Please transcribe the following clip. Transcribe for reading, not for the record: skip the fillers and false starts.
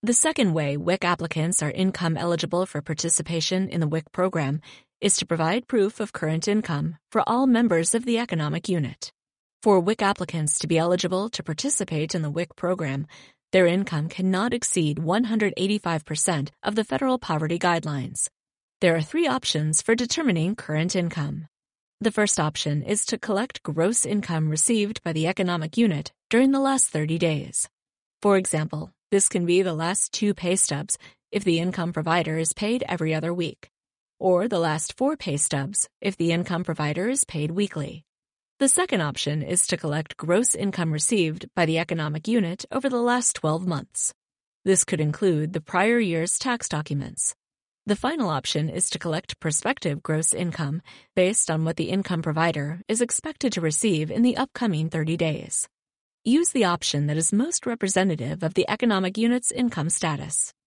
The second way WIC applicants are income eligible for participation in the WIC program is to provide proof of current income for all members of the economic unit. For WIC applicants to be eligible to participate in the WIC program, their income cannot exceed 185% of the federal poverty guidelines. There are 3 options for determining current income. The first option is to collect gross income received by the economic unit during the last 30 days. For example, this can be the last 2 pay stubs if the income provider is paid every other week, or the last 4 pay stubs if the income provider is paid weekly. The second option is to collect gross income received by the economic unit over the last 12 months. This could include the prior year's tax documents. The final option is to collect prospective gross income based on what the income provider is expected to receive in the upcoming 30 days. Use the option that is most representative of the economic unit's income status.